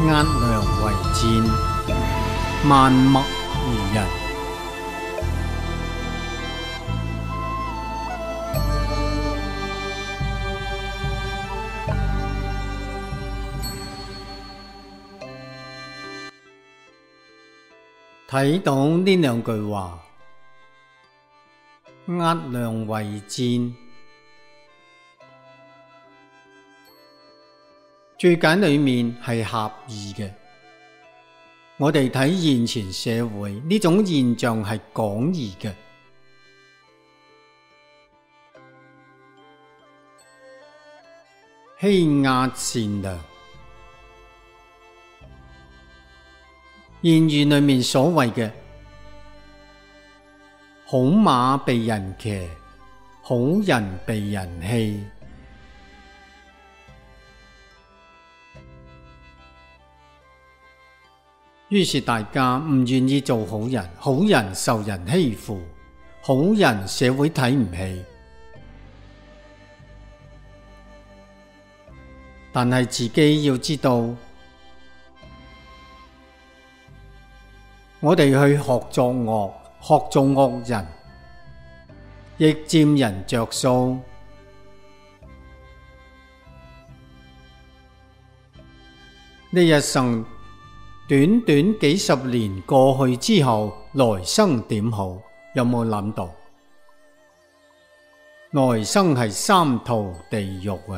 壓糧為戰，萬默如人。睇到呢兩句話，壓糧為戰，注解裏面係狹義嘅。我哋睇現前社會呢種現象係廣義嘅，欺壓善良。諺語裏面所謂嘅好馬被人騎，好人被人欺，於是大家唔願意做好人，好人受人欺負，好人社會睇唔起。但係自己要知道，我哋去學作惡，學做惡人，亦佔人着數。呢一生短短幾十年過去之後，來生點好？有冇諗到？來生係三途地獄啊！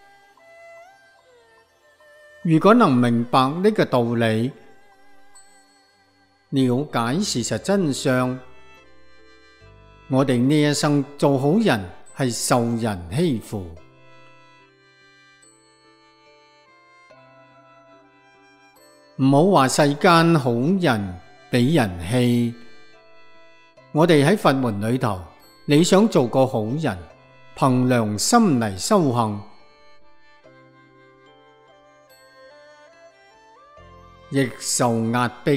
如果能明白呢個道理，了解事實真相，我哋呢一生做好人係受人欺負，唔好話世間好人俾人欺。我哋喺佛門裏頭，你想做個好人，憑良心嚟修行，亦受壓迫，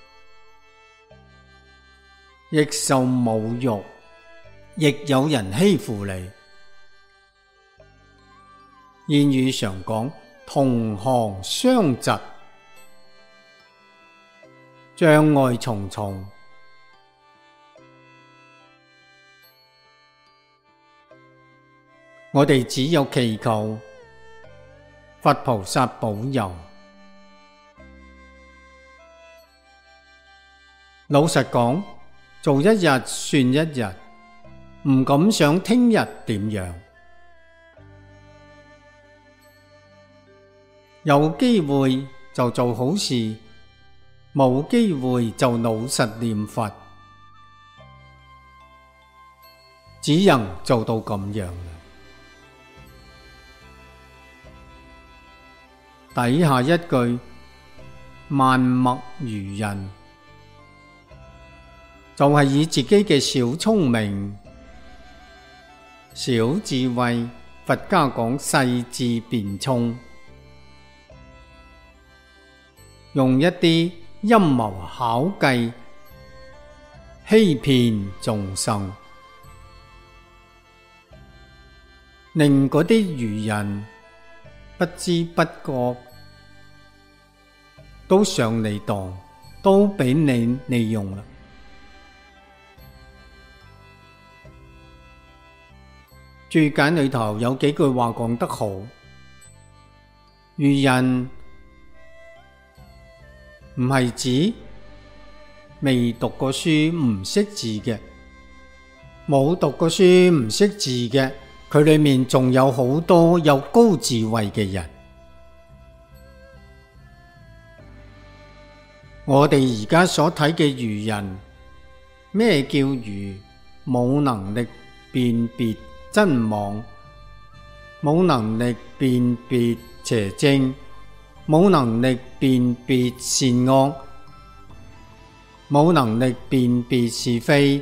亦受侮辱，亦有人欺負你。諺語常講同行相嫉，障礙重重。我哋只有祈求佛菩薩保佑。老實講，做一日算一日，唔敢想聽日點樣。有機會就做好事，冇機會就老實念佛，只能做到咁樣啦。底下一句萬默如人，就係以自己嘅小聰明、小智慧，佛家講細智辯聰，用一啲陰謀巧計欺騙眾生，令嗰啲愚人不知不覺都上你當，都俾你利用啦。注解裏頭有幾句話講得好，愚人唔係指未讀過書唔識字嘅，冇讀過書唔識字嘅，佢裏面仲有好多有高智慧嘅人。我哋而家所睇嘅愚人，咩叫愚？冇能力辨別真妄，冇能力辨別邪正，冇能力辨別善惡，冇能力辨別是非。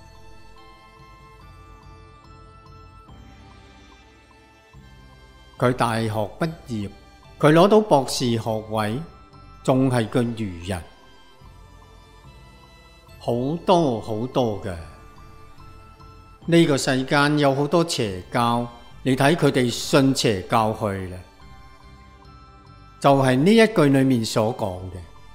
佢大學畢業，佢攞到博士學位，仲係個愚人。好多好多嘅，呢個世間有好多邪教，你睇佢哋信邪教去啦。 就係呢一句裏面所講嘅。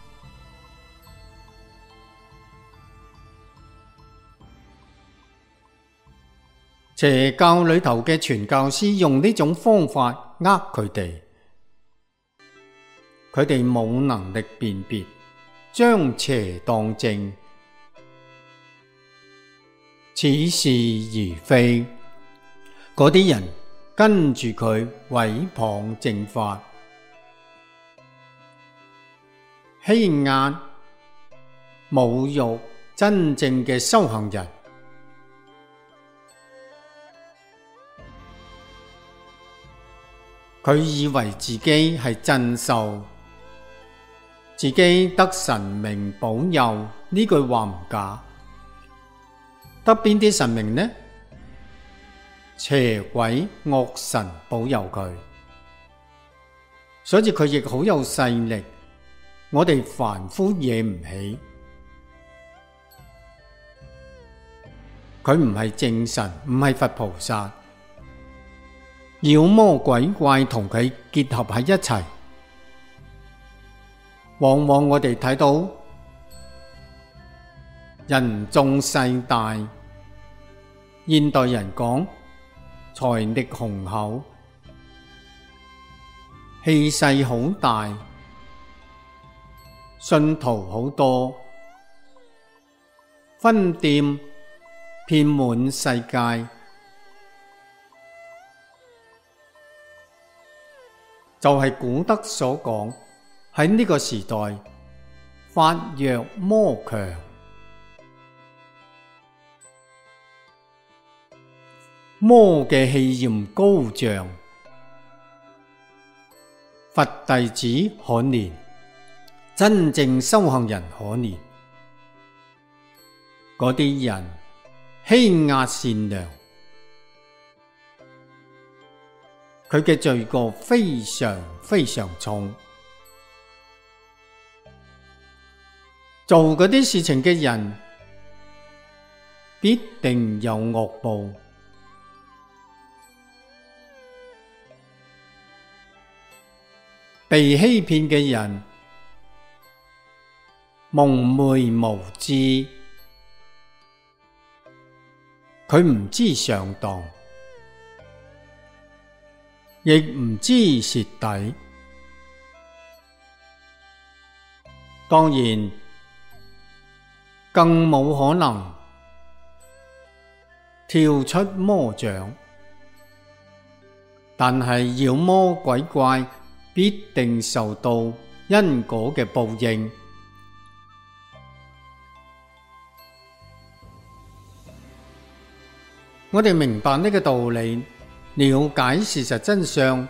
邪教裏頭嘅傳教師用呢種方法佢哋冇能力辨別，將邪當正，似是而非。嗰啲人跟住佢毀謗正法，欺壓、侮辱真正嘅修行人。佢以為自己係真修，自己得神明保佑，呢句話唔假。得邊啲神明呢？邪鬼惡神保佑佢，所以佢亦好有勢力，我哋凡夫惹唔起。佢唔係正神，唔係佛菩薩，妖魔鬼怪同佢結合喺一齊。往往我哋睇到人眾勢大，現代人講財力雄厚，氣勢好大，信徒好多，分店遍滿世界，就係古德所講，喺呢個時代法弱魔強。魔嘅氣焰高漲，佛弟子可憐，真正修行人可憐。嗰啲人欺壓善良，佢嘅罪過非常非常重。做嗰啲事情嘅人必定有惡報。被欺騙嘅人蒙昧無知，佢唔知上當，亦唔知蝕底。當然，更冇可能跳出魔掌，但係妖魔鬼怪必定受到因果嘅報應。我哋明白呢個道理，了解事實真相，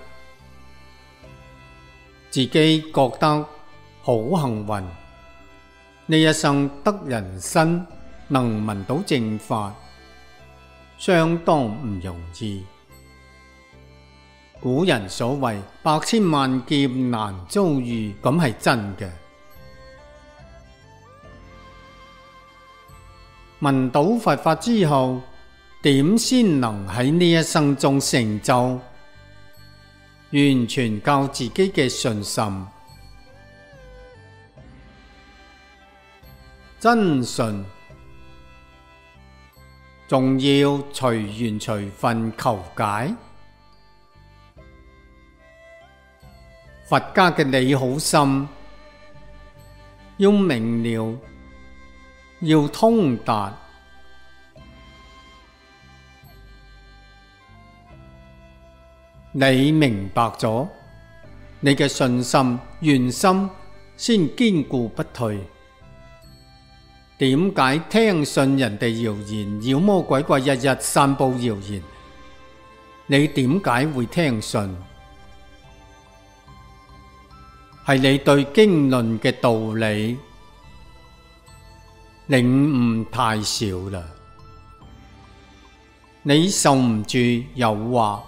自己覺得好幸運，呢一生得人身，能聞到正法，相當唔容易。古人所謂百千萬劫難遭遇，咁係真嘅。聞到佛法之後，點先能喺呢一生中成就？完全靠自己嘅信心，真信，仲要隨緣隨分求解。佛家嘅理好深，要明了，要通達。你明白咗，你嘅信心、願心先堅固不退。點解聽信人哋謠言，妖魔鬼怪日日散布謠言？你點解會聽信？係你對經論嘅道理領悟太少啦，你受唔住誘惑，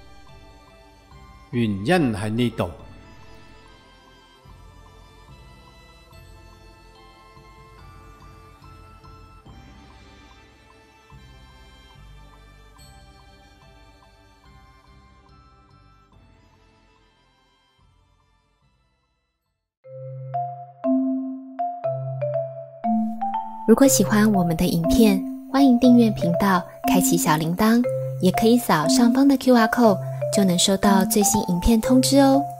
原因喺呢度。 如果喜欢我们的影片，欢迎订阅频道，开启小铃铛，也可以扫上方的 QR code，就能收到最新影片通知哦。